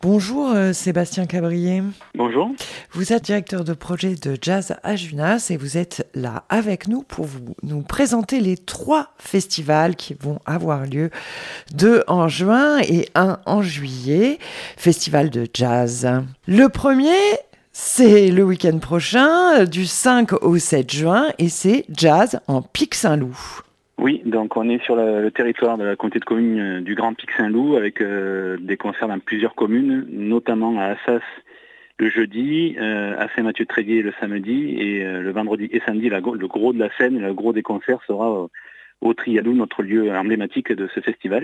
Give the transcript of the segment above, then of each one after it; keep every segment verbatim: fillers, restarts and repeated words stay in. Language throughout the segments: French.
Bonjour euh, Sébastien Cabrier. Bonjour. Vous êtes directeur de projet de jazz à Junas et vous êtes là avec nous pour vous, nous présenter les trois festivals qui vont avoir lieu, deux en juin et un en juillet, festival de jazz. Le premier, c'est le week-end prochain, du cinq au sept juin, et c'est Jazz en Pic-Saint-Loup. Oui, donc on est sur le, le territoire de la communauté de communes euh, du Grand Pic-Saint-Loup avec euh, des concerts dans plusieurs communes, notamment à Assas le jeudi, euh, à Saint-Mathieu-de-Tréguier le samedi et euh, le vendredi et samedi, la, le gros de la scène, le gros des concerts sera au, au Triadou, notre lieu emblématique de ce festival,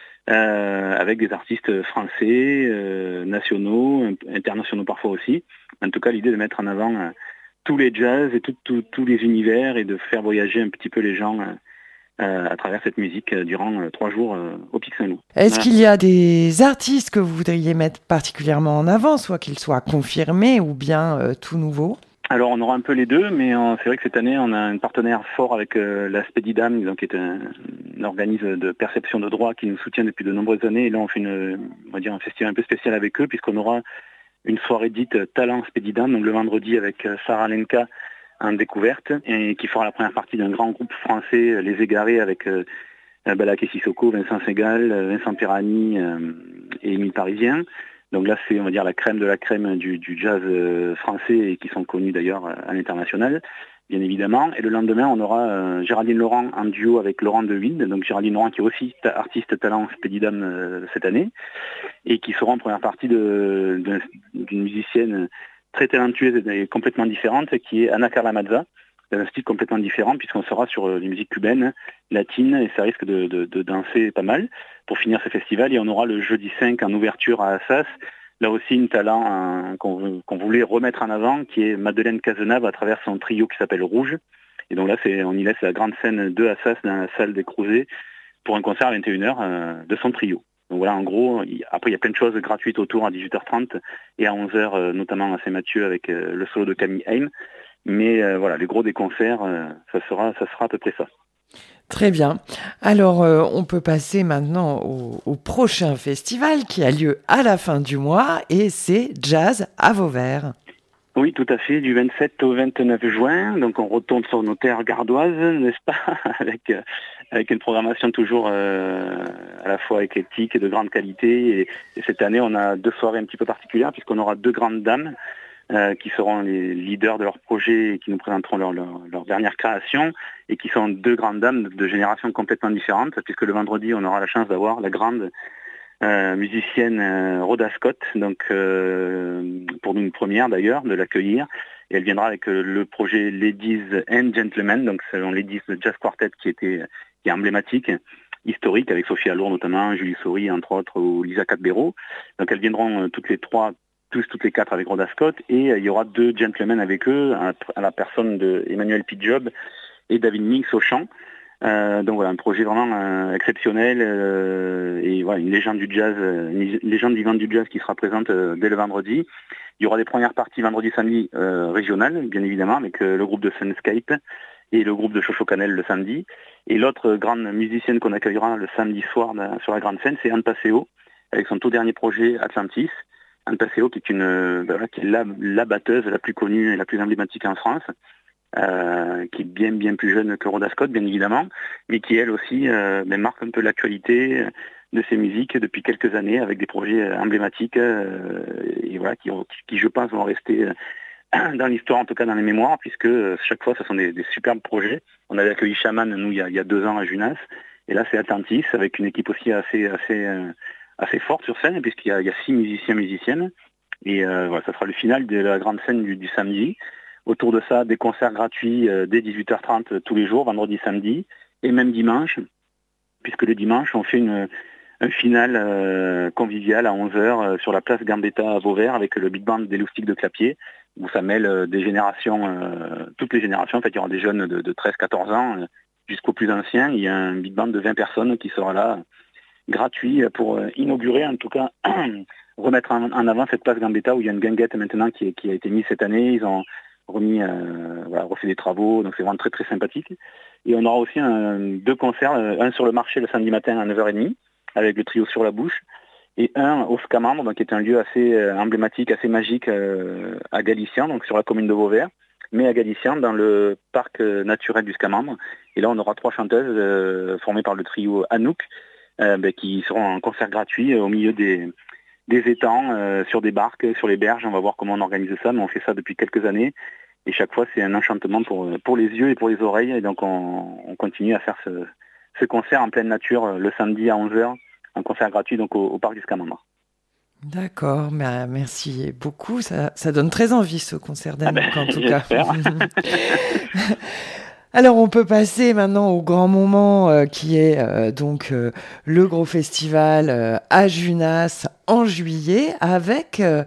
euh, avec des artistes français, euh, nationaux, internationaux parfois aussi. En tout cas, l'idée de mettre en avant euh, tous les jazz et tout, tout, tous les univers et de faire voyager un petit peu les gens euh, Euh, à travers cette musique euh, durant euh, trois jours euh, au Pic-Saint-Loup. Est-ce Voilà. qu'il y a des artistes que vous voudriez mettre particulièrement en avant, soit qu'ils soient confirmés ou bien euh, tout nouveaux ? Alors on aura un peu les deux, mais euh, c'est vrai que cette année on a un partenaire fort avec euh, la Spedidam, donc qui est un, un organisme de perception de droit qui nous soutient depuis de nombreuses années. Et là on fait une, on va dire un festival un peu spécial avec eux, puisqu'on aura une soirée dite Talent Spedidam, donc le vendredi avec euh, Sarah Lenka en découverte, et qui fera la première partie d'un grand groupe français, Les Égarés, avec euh, Balak et Sissoko, Vincent Segal, Vincent Pirani euh, et Émile Parisien. Donc là, c'est, on va dire, la crème de la crème du, du jazz euh, français et qui sont connus d'ailleurs à l'international, bien évidemment. Et le lendemain, on aura euh, Géraldine Laurent en duo avec Laurent De Wind. Donc Géraldine Laurent qui est aussi ta- artiste talent Spedidam euh, cette année et qui sera en première partie de, de, d'une musicienne très talentueuse et complètement différente qui est Anna Carla Mazza. C'est un style complètement différent puisqu'on sera sur des musiques cubaines, latines, et ça risque de, de, de danser pas mal pour finir ce festival. Et on aura le jeudi cinq en ouverture à Assas, là aussi une talent hein, qu'on, qu'on voulait remettre en avant, qui est Madeleine Cazenave à travers son trio qui s'appelle Rouge. Et donc là, c'est, on y laisse la grande scène de Assas dans la salle des Crozets pour un concert à vingt et une heures euh, de son trio. Donc voilà, en gros, il, après il y a plein de choses gratuites autour à dix-huit heures trente et à onze heures, euh, notamment à Saint-Mathieu avec euh, le solo de Camille Haim. Mais euh, voilà, les gros des concerts, euh, ça sera, ça sera à peu près ça. Très bien. Alors, euh, on peut passer maintenant au, au prochain festival qui a lieu à la fin du mois et c'est Jazz à Vauvert. Oui, tout à fait, du vingt-sept au vingt-neuf juin. Donc on retourne sur nos terres gardoises, n'est-ce pas, avec euh, avec une programmation toujours euh, à la fois éclectique et de grande qualité. Et, et cette année, on a deux soirées un petit peu particulières puisqu'on aura deux grandes dames euh, qui seront les leaders de leur projet et qui nous présenteront leur, leur, leur dernière création et qui sont deux grandes dames de, de générations complètement différentes puisque le vendredi, on aura la chance d'avoir la grande Euh, musicienne euh, Rhoda Scott, donc euh, pour nous une première d'ailleurs de l'accueillir, et elle viendra avec euh, le projet Ladies and Gentlemen, donc selon Ladies Jazz Quartet qui était qui est emblématique, historique, avec Sophie Allour notamment, Julie Sori entre autres, ou Lisa Cadbero. Donc elles viendront euh, toutes les trois, tous toutes les quatre avec Rhoda Scott, et euh, il y aura deux gentlemen avec eux, à, à la personne de Emmanuel Pidjob et David Mix au chant. Euh, donc voilà, un projet vraiment euh, exceptionnel euh, et voilà, une légende du jazz, euh, une légende vivante du jazz qui sera présente euh, dès le vendredi. Il y aura des premières parties vendredi, samedi euh, régionales, bien évidemment, avec euh, le groupe de Sunscape et le groupe de Chocho Canel le samedi. Et l'autre grande musicienne qu'on accueillera le samedi soir dans, sur la grande scène, c'est Anne Passeo, avec son tout dernier projet Atlantis. Anne Passeo qui est une, euh, voilà, qui est la, la batteuse la plus connue et la plus emblématique en France. Euh, qui est bien bien plus jeune que Rhoda Scott, bien évidemment, mais qui elle aussi euh, ben, marque un peu l'actualité de ses musiques depuis quelques années avec des projets emblématiques euh, et voilà qui, qui je pense vont rester dans l'histoire, en tout cas dans les mémoires, puisque chaque fois ce sont des, des superbes projets. On avait accueilli Shaman nous il y a, il y a deux ans à Junas, et là c'est Atlantis avec une équipe aussi assez assez euh, assez forte sur scène puisqu'il y a, il y a six musiciens musiciennes et euh, voilà, ça sera le final de la grande scène du, du samedi. Autour de ça, des concerts gratuits euh, dès dix-huit heures trente euh, tous les jours, vendredi, samedi, et même dimanche, puisque le dimanche, on fait une, un final euh, convivial à onze heures euh, sur la place Gambetta à Vauvert avec le big band des Loustiques de Clapier, où ça mêle euh, des générations, euh, toutes les générations. En fait, il y aura des jeunes de, de treize quatorze ans euh, jusqu'aux plus anciens. Il y a un big band de vingt personnes qui sera là, gratuit, pour euh, inaugurer, en tout cas, remettre en, en avant cette place Gambetta où il y a une guinguette maintenant qui, qui a été mise cette année. Ils ont remis, euh, voilà, refait des travaux, donc c'est vraiment très très sympathique. Et on aura aussi un, deux concerts, un sur le marché le samedi matin à neuf heures trente, avec le trio Sur la Bouche, et un au Scamandre, donc, qui est un lieu assez euh, emblématique, assez magique euh, à Galician, donc sur la commune de Vauvert, mais à Galician, dans le parc euh, naturel du Scamandre. Et là, on aura trois chanteuses euh, formées par le trio Anouk, euh, ben, qui seront en concert gratuit euh, au milieu des, des étangs, euh, sur des barques, sur les berges. On va voir comment on organise ça, mais on fait ça depuis quelques années. Et chaque fois, c'est un enchantement pour, pour les yeux et pour les oreilles. Et donc, on, on continue à faire ce, ce concert en pleine nature euh, le samedi à onze heures, un concert gratuit donc au, au parc du Scamandre. D'accord, mais merci beaucoup. Ça, ça donne très envie, ce concert Ah ben, d'Anouk, en tout cas. j'espère. Alors, on peut passer maintenant au grand moment euh, qui est euh, donc euh, le gros festival euh, à Junas en juillet avec euh,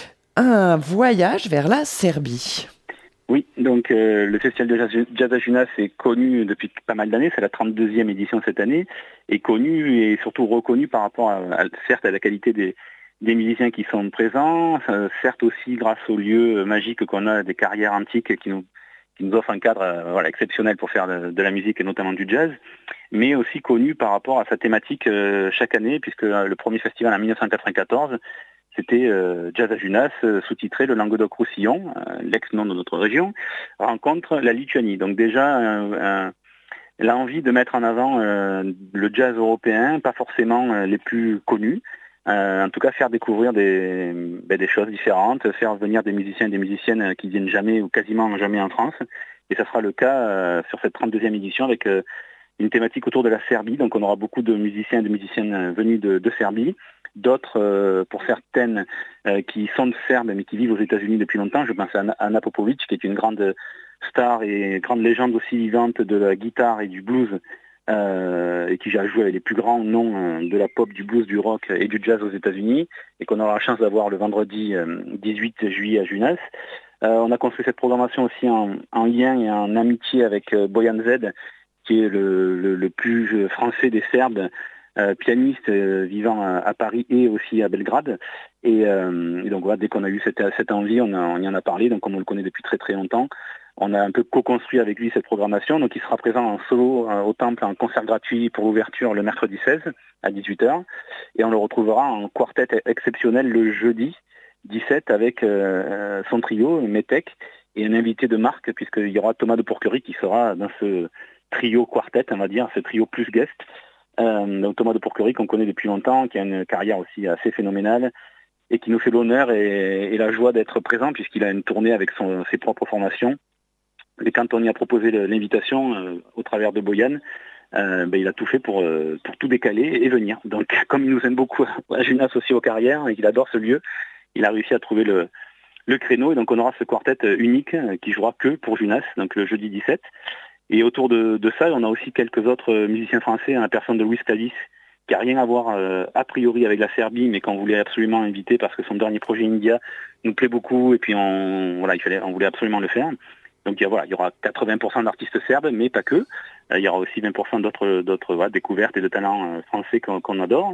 un voyage vers la Serbie. Oui, donc euh, le Festival de Jazz, Jazz à Junas est connu depuis pas mal d'années, c'est la trente-deuxième édition cette année, est connu et surtout reconnu par rapport à, à certes à la qualité des, des musiciens qui sont présents, euh, certes aussi grâce aux lieux magiques qu'on a, des carrières antiques qui nous, qui nous offrent un cadre euh, voilà, exceptionnel pour faire de, de la musique et notamment du jazz, mais aussi connu par rapport à sa thématique euh, chaque année, puisque euh, le premier festival en dix-neuf cent quatre-vingt-quatorze, c'était euh, Jazz à Junas, euh, sous-titré le Languedoc-Roussillon, euh, l'ex-nom de notre région, rencontre la Lituanie. Donc déjà, euh, euh, l'envie de mettre en avant euh, le jazz européen, pas forcément euh, les plus connus, euh, en tout cas faire découvrir des, ben, des choses différentes, faire venir des musiciens et des musiciennes qui viennent jamais ou quasiment jamais en France. Et ça sera le cas euh, sur cette trente-deuxième édition avec euh, une thématique autour de la Serbie. Donc on aura beaucoup de musiciens et de musiciennes venus de, de Serbie. D'autres, euh, pour certaines, euh, qui sont serbes mais qui vivent aux États-Unis depuis longtemps. Je pense à Anna Popovic, qui est une grande star et grande légende aussi vivante de la guitare et du blues, euh, et qui a joué avec les plus grands noms euh, de la pop, du blues, du rock et du jazz aux États-Unis, et qu'on aura la chance d'avoir le vendredi euh, dix-huit juillet à Junas. Euh, on a construit cette programmation aussi en, en lien et en amitié avec euh, Bojan Z, qui est le, le, le plus français des Serbes, Euh, pianiste euh, vivant à, à Paris et aussi à Belgrade. Et, euh, et donc voilà, dès qu'on a eu cette, cette envie, on, a, on y en a parlé, donc comme on le connaît depuis très très longtemps, on a un peu co-construit avec lui cette programmation. Donc il sera présent en solo euh, au Temple, en concert gratuit pour l'ouverture le mercredi seize à dix-huit heures. Et on le retrouvera en quartet exceptionnel le jeudi dix-sept avec euh, son trio, Metek, et un invité de marque, puisqu'il y aura Thomas de Pourquerie qui sera dans ce trio quartet, on va dire, ce trio plus guest. Euh, donc Thomas de Pourquerie, qu'on connaît depuis longtemps, qui a une carrière aussi assez phénoménale et qui nous fait l'honneur et, et la joie d'être présent puisqu'il a une tournée avec son, ses propres formations. Et quand on y a proposé l'invitation euh, au travers de Boyan, euh, ben, il a tout fait pour, euh, pour tout décaler et venir. Donc comme il nous aime beaucoup à Junas aussi aux carrières et qu'il adore ce lieu, il a réussi à trouver le, le créneau. Et donc on aura ce quartet unique qui jouera que pour Junas, donc le jeudi dix-sept. Et autour de, de ça, on a aussi quelques autres musiciens français, hein, la personne de Luis Cadiz, qui n'a rien à voir euh, a priori avec la Serbie, mais qu'on voulait absolument inviter parce que son dernier projet India nous plaît beaucoup et puis on, voilà, il fallait, on voulait absolument le faire. Donc il y, a, voilà, il y aura quatre-vingts pour cent d'artistes serbes, mais pas que. Euh, il y aura aussi vingt pour cent d'autres, d'autres voilà, découvertes et de talents euh, français qu'on, qu'on adore.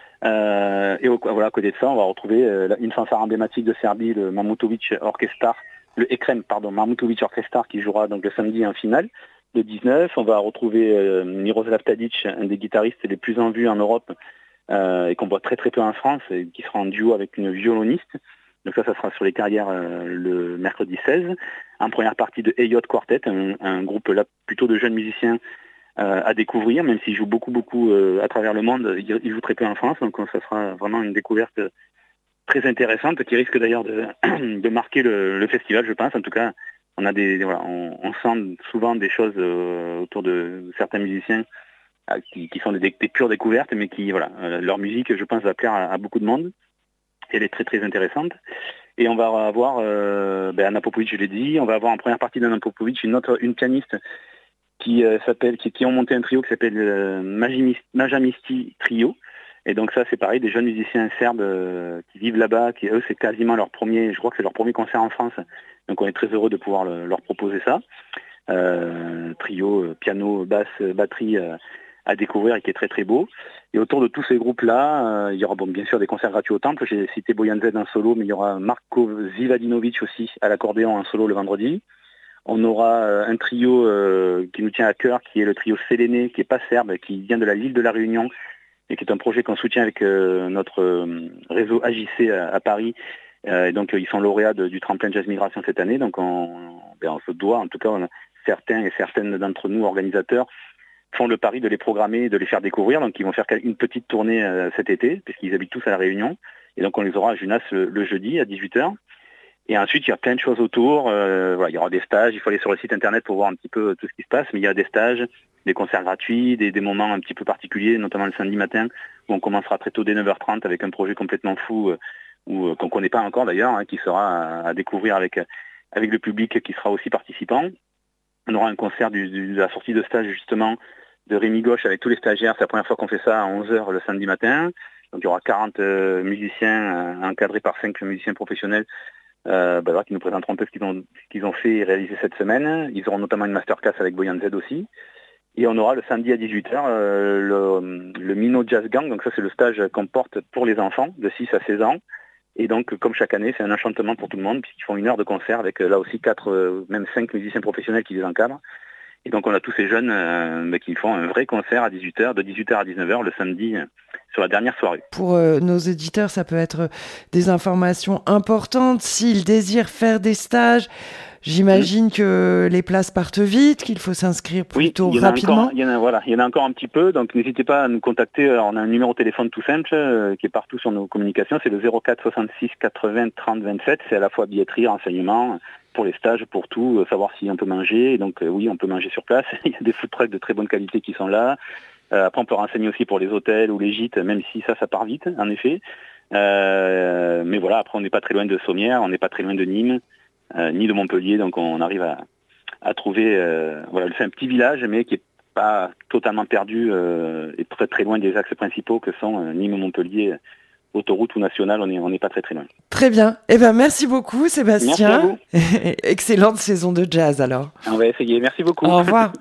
Euh, et au, voilà, à côté de ça, on va retrouver euh, une fanfare emblématique de Serbie, le Mamutovic Orchestra, le Ekrem, pardon, Mamutovic Orchestra, qui jouera donc le samedi en finale. Le dix-neuf, on va retrouver euh, Miroslav Tadic, un des guitaristes les plus en vue en Europe euh, et qu'on voit très très peu en France, et qui sera en duo avec une violoniste. Donc ça, ça sera sur les carrières euh, le mercredi seize. En première partie de Eyot Quartet, un, un groupe là plutôt de jeunes musiciens euh, à découvrir, même s'ils jouent beaucoup beaucoup euh, à travers le monde, ils, ils jouent très peu en France, donc ça sera vraiment une découverte très intéressante qui risque d'ailleurs de, de marquer le, le festival, je pense. En tout cas, on a des, voilà, on, on sent souvent des choses euh, autour de certains musiciens euh, qui, qui sont des, des pures découvertes, mais qui, voilà, euh, leur musique, je pense, va plaire à, à beaucoup de monde. Elle est très très intéressante. Et on va avoir euh, ben, Anna Popovic, je l'ai dit. On va avoir en première partie d'Anna Popovic une autre, une pianiste qui euh, s'appelle, qui, qui ont monté un trio qui s'appelle euh, Majamisti Trio. Et donc ça, c'est pareil, des jeunes musiciens serbes euh, qui vivent là-bas, qui eux, c'est quasiment leur premier, je crois que c'est leur premier concert en France. Donc on est très heureux de pouvoir le, leur proposer ça. Euh, trio, piano, basse, batterie euh, à découvrir et qui est très très beau. Et autour de tous ces groupes-là, euh, il y aura bon, bien sûr des concerts gratuits au Temple. J'ai cité Bojan Z en solo, mais il y aura Marko Zivadinovic aussi à l'accordéon en solo le vendredi. On aura euh, un trio euh, qui nous tient à cœur, qui est le trio Séléné, qui n'est pas serbe, qui vient de la l'île de la Réunion, et qui est un projet qu'on soutient avec euh, notre euh, réseau A J C à, à Paris. Euh, et donc euh, ils sont lauréats de, du tremplin Jazz Migration cette année. Donc on, ben, on se doit, en tout cas, on a, certains et certaines d'entre nous, organisateurs, font le pari de les programmer, de les faire découvrir. Donc ils vont faire une petite tournée euh, cet été, puisqu'ils habitent tous à La Réunion. Et donc on les aura à Junas le, le jeudi à dix-huit heures. Et ensuite, il y a plein de choses autour. Euh, voilà, il y aura des stages. Il faut aller sur le site internet pour voir un petit peu tout ce qui se passe. Mais il y a des stages, des concerts gratuits, des, des moments un petit peu particuliers, notamment le samedi matin, où on commencera très tôt dès neuf heures trente avec un projet complètement fou, euh, ou euh, qu'on connaît pas encore d'ailleurs, hein, qui sera à, à découvrir avec avec le public qui sera aussi participant. On aura un concert du, du, de la sortie de stage justement de Rémi Gauche avec tous les stagiaires. C'est la première fois qu'on fait ça à onze heures le samedi matin. Donc il y aura quarante euh, musiciens euh, encadrés par cinq musiciens professionnels. Euh, bah, qui nous présenteront un peu ce qu'ils ont, ce qu'ils ont fait et réalisé cette semaine. Ils auront notamment une masterclass avec Boyan Z aussi. Et on aura le samedi à dix-huit heures euh, le, le Mino Jazz Gang. Donc ça, c'est le stage qu'on porte pour les enfants de six à seize ans. Et donc, comme chaque année, c'est un enchantement pour tout le monde puisqu'ils font une heure de concert avec là aussi quatre, euh, même cinq musiciens professionnels qui les encadrent. Et donc, on a tous ces jeunes euh, bah, qui font un vrai concert à dix-huit heures, de dix-huit heures à dix-neuf heures le samedi, euh, sur la dernière soirée. Pour euh, nos éditeurs, ça peut être des informations importantes. S'ils désirent faire des stages, j'imagine mmh. que les places partent vite, qu'il faut s'inscrire plutôt oui, il y rapidement. Encore, il y en a, voilà, il y en a encore un petit peu, donc n'hésitez pas à nous contacter. Alors, on a un numéro de téléphone tout simple euh, qui est partout sur nos communications, c'est le zéro quatre soixante-six quatre-vingts trente vingt-sept. C'est à la fois billetterie, renseignement, pour les stages, pour tout, euh, savoir si on peut manger. Et donc euh, oui, on peut manger sur place. Il y a des food trucks de très bonne qualité qui sont là. Euh, après, on peut renseigner aussi pour les hôtels ou les gîtes, même si ça, ça part vite, en effet. Euh, mais voilà, après, on n'est pas très loin de Sommières, on n'est pas très loin de Nîmes, euh, ni de Montpellier, donc on arrive à, à trouver... Euh, voilà, c'est un petit village, mais qui est pas totalement perdu euh, et très très loin des axes principaux que sont euh, Nîmes, Montpellier, autoroute ou nationale, on n'est on n'est pas très très loin. Très bien. Eh ben, merci beaucoup, Sébastien. Merci à vous. Excellente saison de jazz, alors. On va essayer. Merci beaucoup. Au revoir.